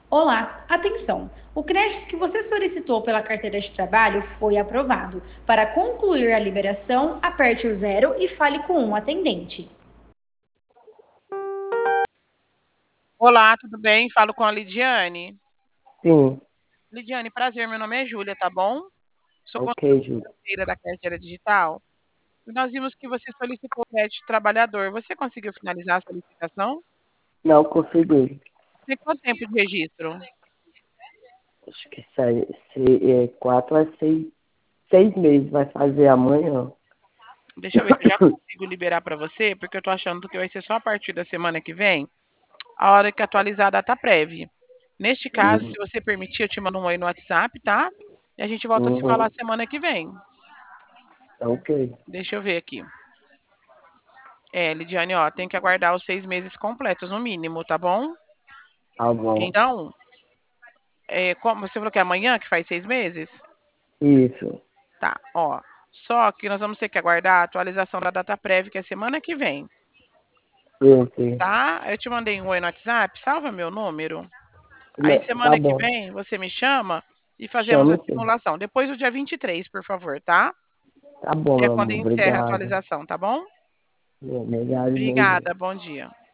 Olá, atenção! O crédito que você solicitou pela carteira de trabalho foi aprovado. Para concluir a liberação, aperte o zero e fale com um atendente. Olá, tudo bem? Falo com a Lidiane. Sim, Lidiane, prazer, meu nome é Júlia, tá bom? Sou ok, Júlio. conselheira da carteira digital. E nós vimos que você solicitou crédito trabalhador. Você conseguiu finalizar a solicitação? Não consegui. Tem quanto tempo de registro? Acho que quatro a 6 meses vai fazer amanhã. Deixa eu ver se eu já consigo liberar para você, porque eu tô achando que vai ser só a partir da semana que vem, a hora que atualizar a data prévia. Neste caso, se Uhum. você permitir, eu te mando um oi no WhatsApp, tá? E a gente volta a se falar Uhum. semana que vem. Ok, Deixa eu ver aqui. Lidiane, ó, tem que aguardar os 6 meses completos, no mínimo, tá bom? tá bom. Então, como você falou que é amanhã que faz 6 meses? Isso. Tá, ó. Só que nós vamos ter que aguardar a atualização da data prévia, que é semana que vem, Sim, sim. tá? Eu te mandei um oi no WhatsApp, salva meu número. Aí Tá semana que bom. vem você me chama e fazemos a Chame sim. simulação. Depois do dia 23, por favor, tá? Tá bom, Que é meu quando amor. encerra a Obrigado. atualização, tá bom? Obrigado e bom dia. Obrigada, bom dia.